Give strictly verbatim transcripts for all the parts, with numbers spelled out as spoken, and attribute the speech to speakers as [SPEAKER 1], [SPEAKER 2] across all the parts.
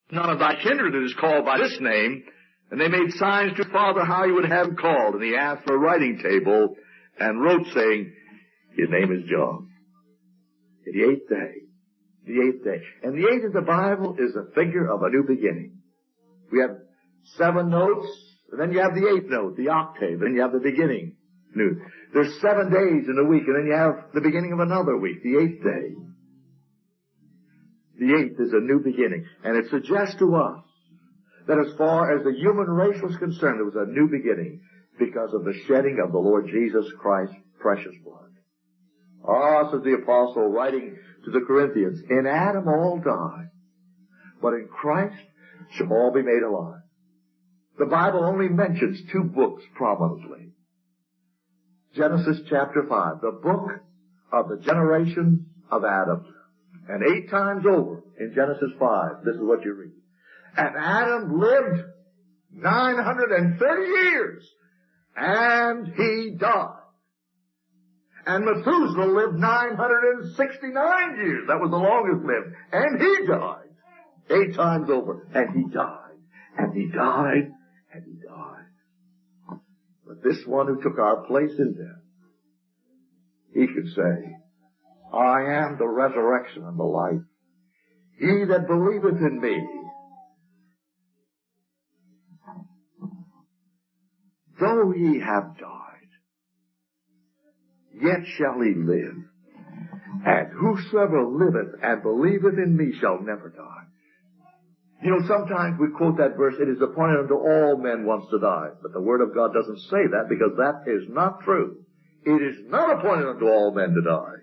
[SPEAKER 1] None of thy kindred is called by this name. And they made signs to his father how he would have him called. And he asked for a writing table and wrote, saying, his name is John. The eighth day. The eighth day. And the eighth in the Bible is a figure of a new beginning. We have seven notes, and then you have the eighth note, the octave, and you have the beginning. New. There's seven days in a week, and then you have the beginning of another week, the eighth day. The eighth is a new beginning, and it suggests to us that as far as the human race was concerned, it was a new beginning because of the shedding of the Lord Jesus Christ's precious blood. Ah, says the apostle, writing to the Corinthians, in Adam all die, but in Christ shall all be made alive. The Bible only mentions two books prominently. Genesis chapter five, the book of the generations of Adam. And eight times over in Genesis five, this is what you read. And Adam lived nine hundred thirty years, and he died. And Methuselah lived nine hundred sixty-nine years. That was the longest lived. And he died. Eight times over. And he died. And he died. And he died. But this one who took our place in death, he could say, I am the resurrection and the life. He that believeth in me, though he have died, yet shall he live. And whosoever liveth and believeth in me shall never die. You know, sometimes we quote that verse, it is appointed unto all men once to die. But the Word of God doesn't say that, because that is not true. It is not appointed unto all men to die.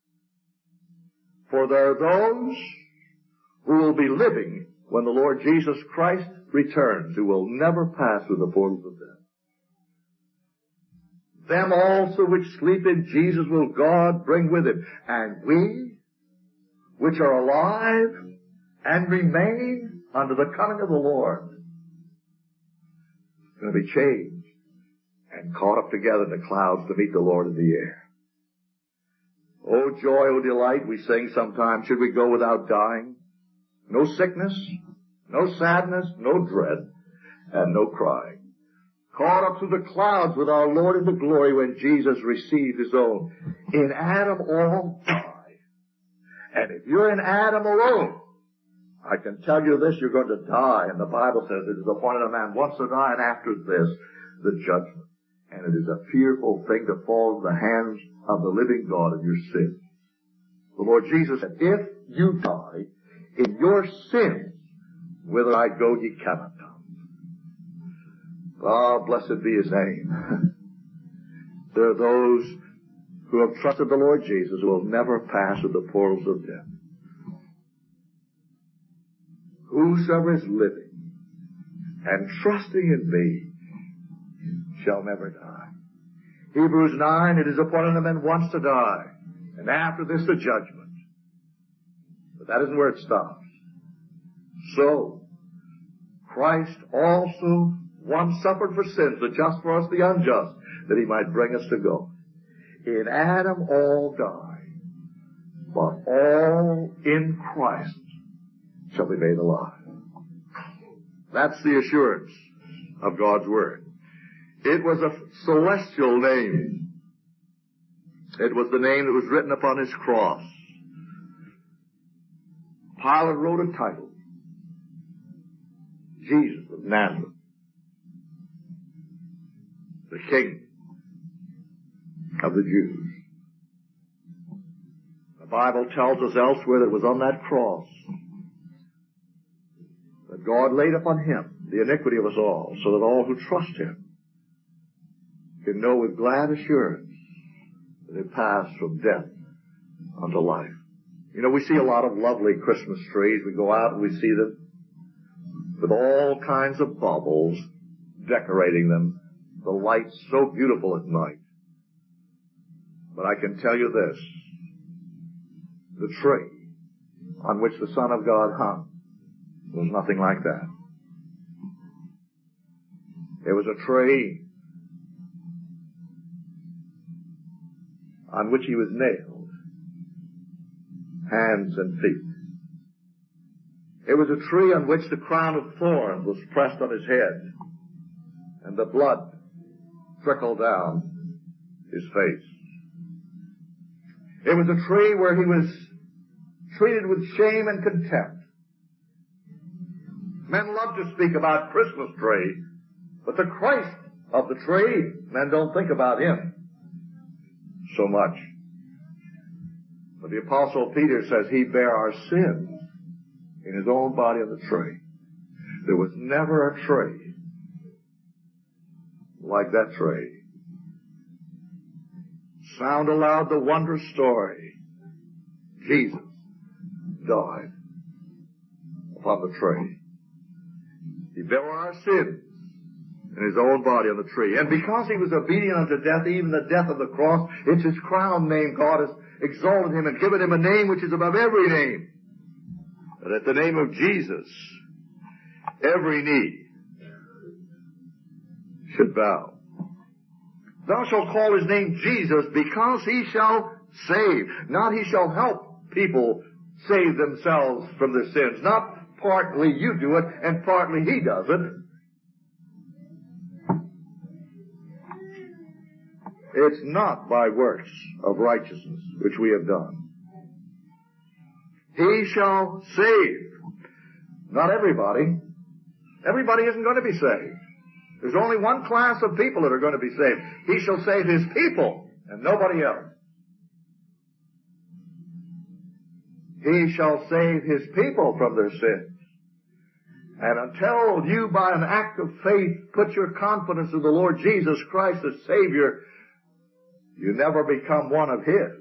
[SPEAKER 1] For there are those who will be living when the Lord Jesus Christ returns, who will never pass through the portals of death. Them also which sleep in Jesus will God bring with him. And we, which are alive and remain unto the coming of the Lord, are going to be changed and caught up together in the clouds to meet the Lord in the air. Oh joy, oh delight, we sing sometimes, should we go without dying? No sickness, no sadness, no dread, and no crying. Caught up to the clouds with our Lord into glory when Jesus received his own. In Adam all die. And if you're in Adam alone, I can tell you this, you're going to die. And the Bible says it is appointed a man once to die, and after this, the judgment. And it is a fearful thing to fall into the hands of the living God in your sin. The Lord Jesus said, if you die in your sins, whither I go ye cannot come. Ah, oh, blessed be his name. There are those who have trusted the Lord Jesus who will never pass through the portals of death. Whosoever is living and trusting in me shall never die. Hebrews nine, it is appointed a man once to die, and after this the judgment. But that isn't where it stops. So, Christ also once suffered for sins, the just for us, the unjust, that he might bring us to God. In Adam all die, but all in Christ shall be made alive. That's the assurance of God's Word. It was a celestial name. It was the name that was written upon his cross. Pilate wrote a title. Jesus of Nazareth. The King of the Jews. The Bible tells us elsewhere that it was on that cross that God laid upon him the iniquity of us all, so that all who trust him can know with glad assurance that they pass from death unto life. You know, we see a lot of lovely Christmas trees. We go out and we see them with all kinds of baubles decorating them. The light's so beautiful at night. But I can tell you this. The tree on which the Son of God hung was nothing like that. It was a tree on which he was nailed, hands and feet. It was a tree on which the crown of thorns was pressed on his head, and the blood trickled down his face. It was a tree where he was treated with shame and contempt. Men love to speak about Christmas tree, but the Christ of the tree, men don't think about him so much. But the Apostle Peter says he bare our sins in his own body on the tree. There was never a tree like that tree. Sound aloud the wondrous story. Jesus died upon the tree. He bare our sins in his own body on the tree. And because he was obedient unto death, even the death of the cross, it's his crown name. God has exalted him and given him a name which is above every name. That at the name of Jesus, every knee should bow. Thou shalt call his name Jesus, because he shall save. Not he shall help people save themselves from their sins. Not partly you do it and partly he does it. It's not by works of righteousness which we have done. He shall save. Not everybody. Everybody isn't going to be saved. There's only one class of people that are going to be saved. He shall save his people and nobody else. He shall save his people from their sins. And until you by an act of faith put your confidence in the Lord Jesus Christ as Savior, you never become one of his.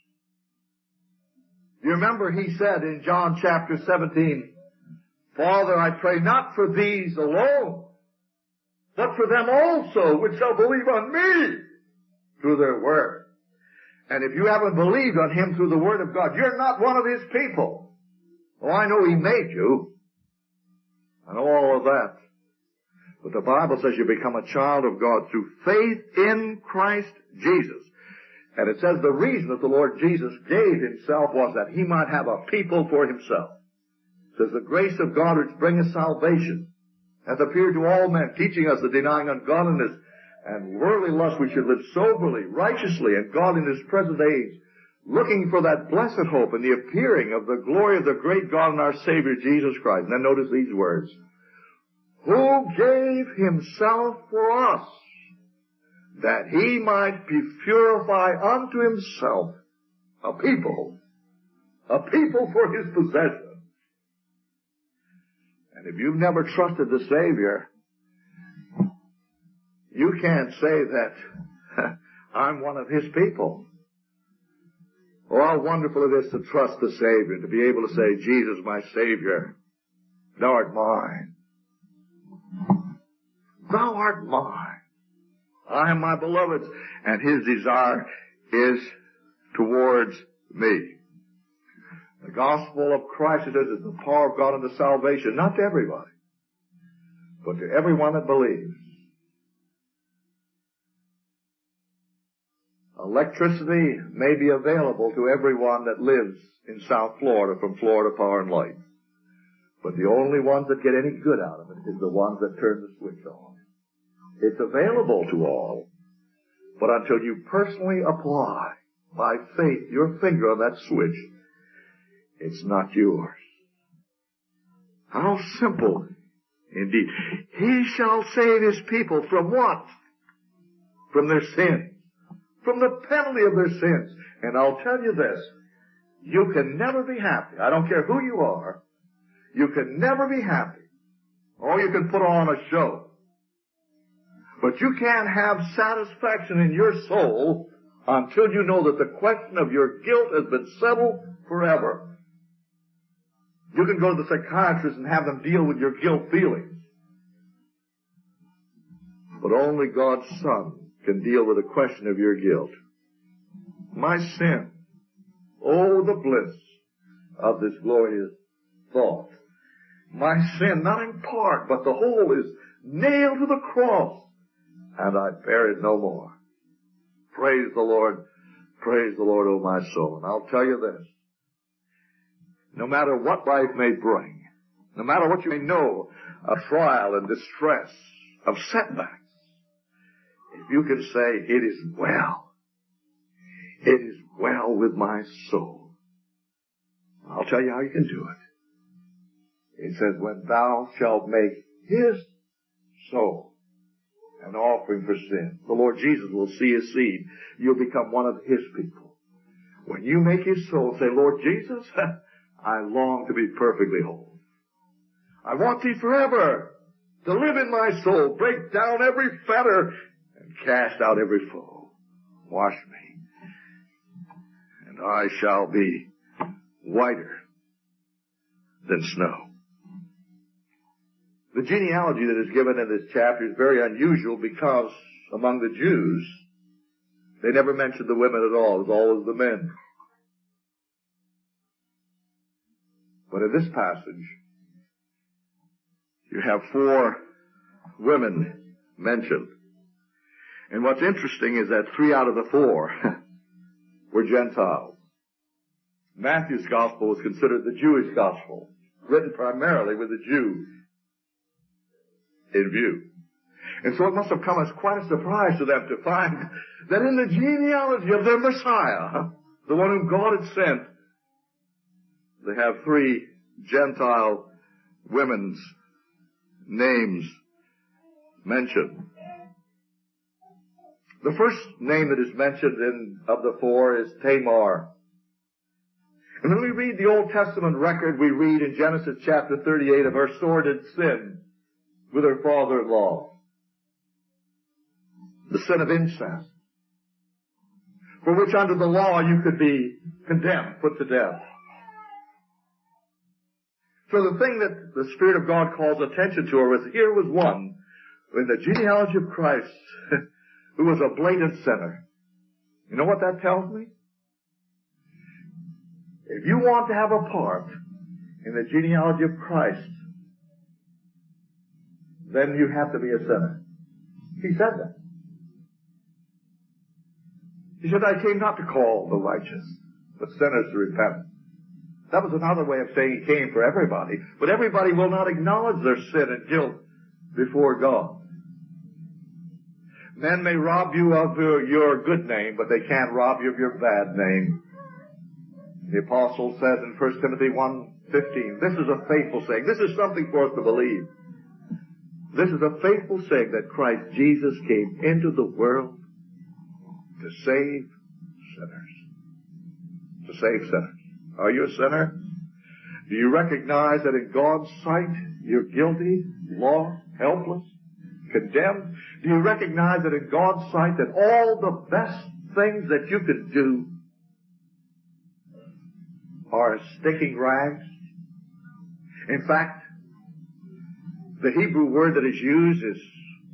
[SPEAKER 1] You remember he said in John chapter seventeen, Father, I pray not for these alone, but for them also which shall believe on me through their word. And if you haven't believed on him through the word of God, you're not one of his people. Oh, I know he made you. I know all of that. But the Bible says you become a child of God through faith in Christ Jesus. And it says the reason that the Lord Jesus gave himself was that he might have a people for himself. It says the grace of God which bringeth salvation hath appeared to all men, teaching us that denying ungodliness and worldly lust we should live soberly, righteously, and godly in this present age, looking for that blessed hope and the appearing of the glory of the great God and our Savior Jesus Christ. And then notice these words. Who gave himself for us, that he might purify unto himself a people, a people for his possession. And if you've never trusted the Savior, you can't say that I'm one of his people. Oh, how wonderful it is to trust the Savior, to be able to say, Jesus, my Savior, thou art mine. Thou art mine. I am my beloved's, and his desire is towards me. The gospel of Christ is the power of God unto salvation, not to everybody, but to everyone that believes. Electricity may be available to everyone that lives in South Florida from Florida Power and Light. But the only ones that get any good out of it is the ones that turn the switch on. It's available to all, but until you personally apply by faith your finger on that switch, it's not yours. How simple indeed. He shall save his people from what? From their sins. From the penalty of their sins. And I'll tell you this, you can never be happy. I don't care who you are. You can never be happy. Or you can put on a show. But you can't have satisfaction in your soul until you know that the question of your guilt has been settled forever. You can go to the psychiatrist and have them deal with your guilt feelings. But only God's Son can deal with the question of your guilt. My sin. Oh, the bliss of this glorious thought. My sin, not in part, but the whole, is nailed to the cross, and I bear it no more. Praise the Lord. Praise the Lord, O my soul. And I'll tell you this. No matter what life may bring, No matter what you may know of trial and distress, of setbacks, if you can say, it is well, it is well with my soul, I'll tell you how you can do it. It says, when thou shalt make his soul an offering for sin, the Lord Jesus will see his seed. You'll become one of his people. When you make his soul, say, Lord Jesus, I long to be perfectly whole. I want thee forever to live in my soul, break down every fetter, and cast out every foe. Wash me, and I shall be whiter than snow. The genealogy that is given in this chapter is very unusual because among the Jews, they never mentioned the women at all. It was always the men. But in this passage, you have four women mentioned. And what's interesting is that three out of the four were Gentiles. Matthew's gospel was considered the Jewish gospel, written primarily with the Jew in view. And so it must have come as quite a surprise to them to find that in the genealogy of their Messiah, the one whom God had sent, they have three Gentile women's names mentioned. The first name that is mentioned in of the four is Tamar. And when we read the Old Testament record, we read in Genesis chapter thirty-eight of her sordid sin with her father-in-law. The sin of incest, for which under the law you could be condemned, put to death. So the thing that the Spirit of God calls attention to her was, here was one in the genealogy of Christ who was a blatant sinner. You know what that tells me? If you want to have a part in the genealogy of Christ, then you have to be a sinner. He said that. He said, I came not to call the righteous, but sinners to repent. That was another way of saying he came for everybody. But everybody will not acknowledge their sin and guilt before God. Men may rob you of your, your good name, but they can't rob you of your bad name. The apostle says in First Timothy one fifteen, this is a faithful saying. This is something for us to believe. This is a faithful saying that Christ Jesus came into the world to save sinners. To save sinners. Are you a sinner? Do you recognize that in God's sight you're guilty, lost, helpless, condemned? Do you recognize that in God's sight that all the best things that you could do are stinking rags? In fact, the Hebrew word that is used is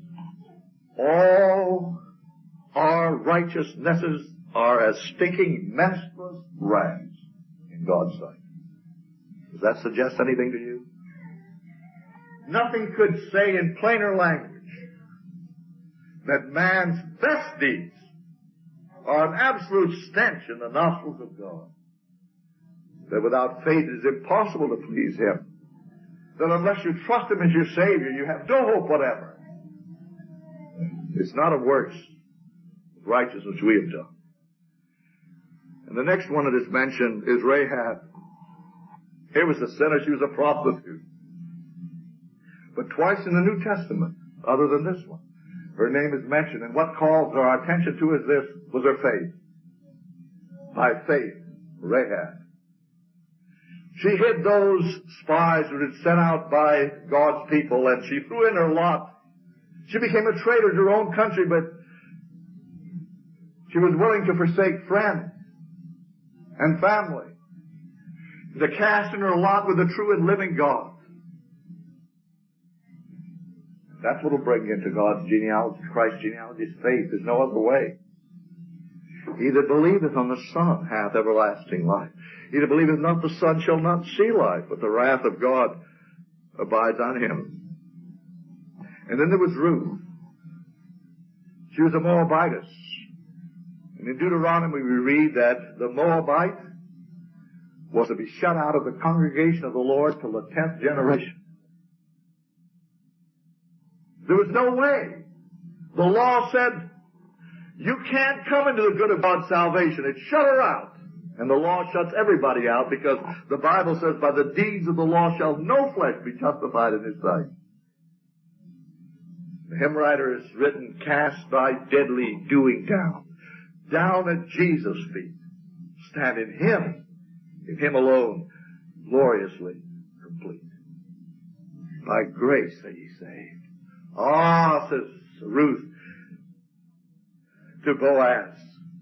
[SPEAKER 1] all our righteousnesses are as stinking, messless rags in God's sight. Does that suggest anything to you? Nothing could say in plainer language that man's best deeds are an absolute stench in the nostrils of God. That without faith it is impossible to please Him. That unless you trust Him as your Savior, you have no hope whatever. It's not of works of righteousness we have done. And the next one that is mentioned is Rahab. Here was a sinner, she was a prostitute. But twice in the New Testament, other than this one, her name is mentioned. And what calls our attention to is this, was her faith. By faith, Rahab. She hid those spies who had been sent out by God's people, and she threw in her lot. She became a traitor to her own country, but she was willing to forsake friends and family, to cast in her lot with the true and living God. That's what will bring you into God's genealogy, Christ's genealogy, is faith. There's no other way. He that believeth on the Son hath everlasting life. He that believeth not the Son shall not see life, but the wrath of God abides on him. And then there was Ruth. She was a Moabitess. And in Deuteronomy we read that the Moabite was to be shut out of the congregation of the Lord till the tenth generation. There was no way. The law said, you can't come into the good of God's salvation. It shut her out. And the law shuts everybody out because the Bible says, by the deeds of the law shall no flesh be justified in his sight. The hymn writer has written, cast thy deadly doing down, down at Jesus' feet. Stand in him, in him alone, gloriously complete. By grace are ye saved. Ah, says Ruth to Boaz,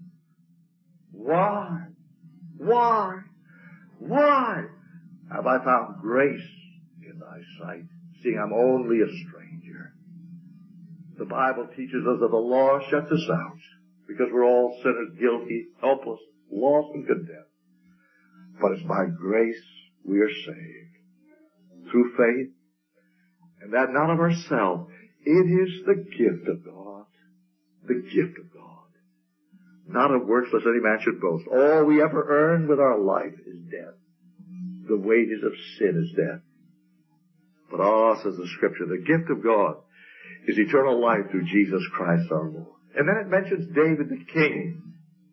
[SPEAKER 1] why, why, why have I found grace in thy sight, seeing I'm only a stranger? The Bible teaches us that the law shuts us out because we're all sinners, guilty, helpless, lost and condemned. But it's by grace we are saved through faith, and that not of ourselves. It is the gift of God. The gift of God. Not of works lest any man should boast. All we ever earn with our life is death. The wages of sin is death. But ah, says the Scripture, the gift of God is eternal life through Jesus Christ our Lord. And then it mentions David the king,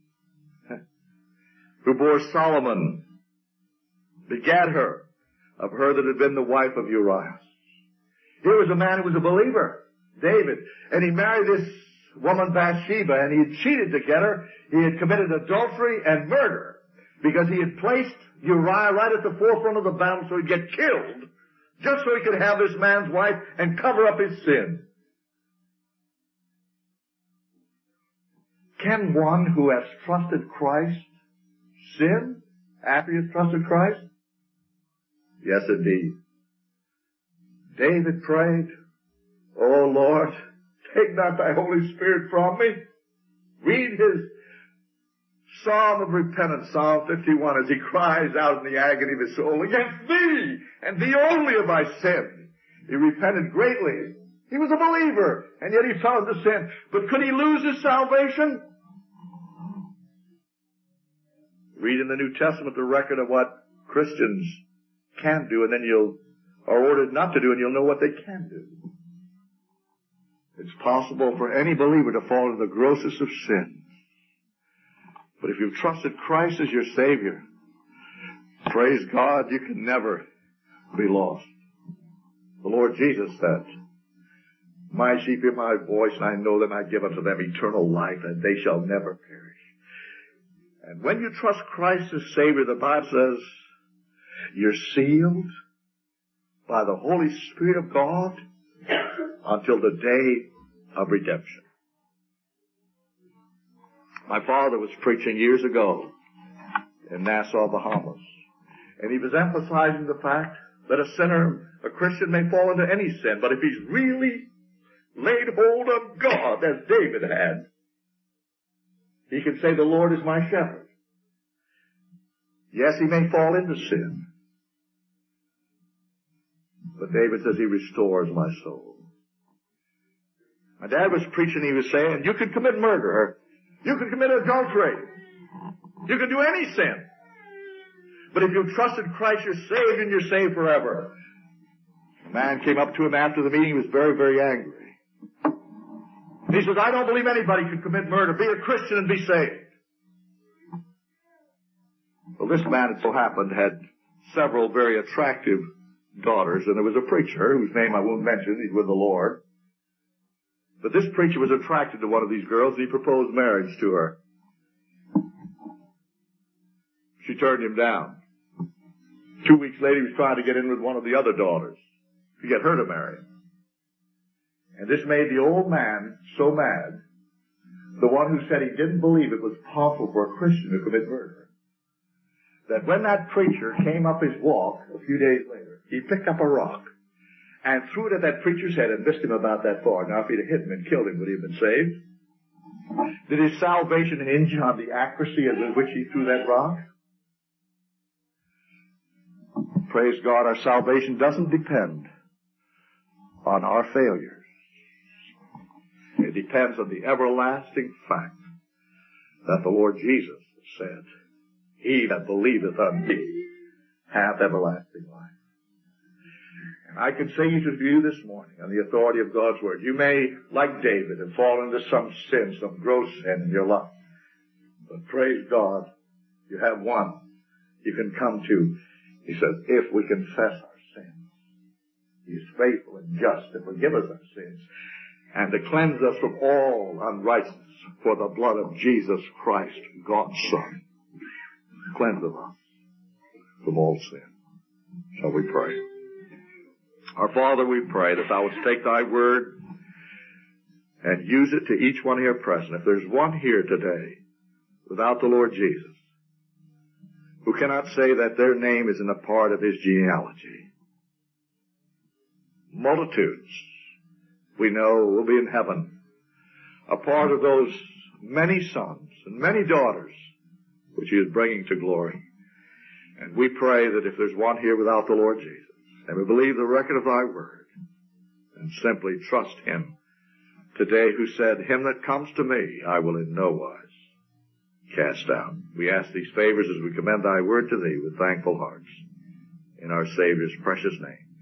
[SPEAKER 1] who bore Solomon, begat her, of her that had been the wife of Uriah. Here was a man who was a believer, David, and he married this woman Bathsheba, and he had cheated to get her. He had committed adultery and murder because he had placed Uriah right at the forefront of the battle so he'd get killed, just so he could have this man's wife and cover up his sin. Can one who has trusted Christ sin after he has trusted Christ? Yes, indeed. David prayed, "Oh Lord, take not thy Holy Spirit from me." Read his Psalm of repentance, Psalm fifty-one, as he cries out in the agony of his soul, "Against thee, and thee only have I sinned." He repented greatly. He was a believer, and yet he fell into sin. But could he lose his salvation? Read in the New Testament the record of what Christians can do, and then you'll are ordered not to do, and you'll know what they can do. It's possible for any believer to fall into the grossest of sin. But if you've trusted Christ as your Savior, praise God, you can never be lost. The Lord Jesus said, "My sheep hear my voice, and I know them, I give unto them eternal life, and they shall never perish." And when you trust Christ as Savior, the Bible says, you're sealed by the Holy Spirit of God until the day of redemption. My father was preaching years ago in Nassau, Bahamas, and he was emphasizing the fact that a sinner, a Christian, may fall into any sin, but if he's really laid hold of God, as David had, he can say, "The Lord is my shepherd." Yes, he may fall into sin, but David says he restores my soul. My dad was preaching, he was saying, you can commit murder, you can commit adultery, you can do any sin. But if you've trusted Christ, you're saved and you're saved forever. A man came up to him after the meeting, he was very, very angry. He says, "I don't believe anybody can commit murder. Be a Christian and be saved." Well, this man, it so happened, had several very attractive daughters, and there was a preacher whose name I won't mention, he's with the Lord. But this preacher was attracted to one of these girls, and he proposed marriage to her. She turned him down. Two weeks later, he was trying to get in with one of the other daughters to get her to marry him. And this made the old man so mad, the one who said he didn't believe it was possible for a Christian to commit murder, that when that preacher came up his walk a few days later, he picked up a rock and threw it at that preacher's head and missed him about that far. Now, if he'd have hit him and killed him, would he have been saved? Did his salvation hinge on the accuracy with which he threw that rock? Praise God, our salvation doesn't depend on our failures. It depends on the everlasting fact that the Lord Jesus said, "He that believeth on me hath everlasting life. And I can say to you this morning, on the authority of God's word, you may, like David, have fallen into some sin, some gross sin in your life. But praise God, you have one you can come to. He says, if we confess our sins, He is faithful and just to forgive us our sins and to cleanse us from all unrighteousness, for the blood of Jesus Christ, God's Son, cleanseth us from all sin. Shall we pray? Our Father, we pray that Thou wouldst take Thy word and use it to each one here present. If there's one here today without the Lord Jesus, who cannot say that their name isn't a part of His genealogy, multitudes we know will be in heaven, a part of those many sons and many daughters which He is bringing to glory. And we pray that if there's one here without the Lord Jesus, and we believe the record of Thy word, and simply trust Him today, who said, him that comes to me I will in no wise cast out. We ask these favors as we commend Thy word to Thee with thankful hearts. In our Savior's precious name.